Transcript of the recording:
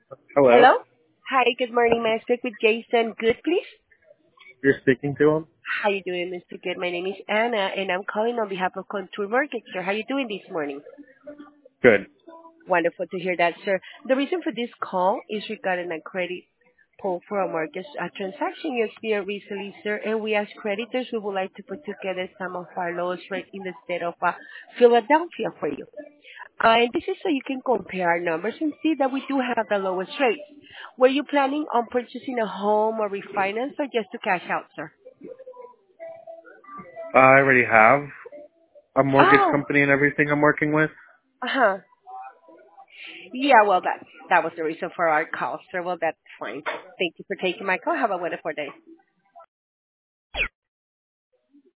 Hello. Hello? Hi, good morning. May I speak with Jason Good, please? You're speaking to him? How you doing, Mr. Good? My name is Anna, and I'm calling on behalf of Contour Mortgage, sir. How you doing this morning? Good. Wonderful to hear that, sir. The reason for this call is regarding a credit pull for a mortgage transaction you experienced recently, sir, and we as creditors, we would like to put together some of our lowest rates in the state of Philadelphia for you. And this is so you can compare our numbers and see that we do have the lowest rates. Were you planning on purchasing a home or refinance or just to cash out, sir? I already have a mortgage Oh, company and everything I'm working with. uh-huh. Yeah, well, that was the reason for our call, sir. Well, that's fine. Thank you for taking my call. Have a wonderful day.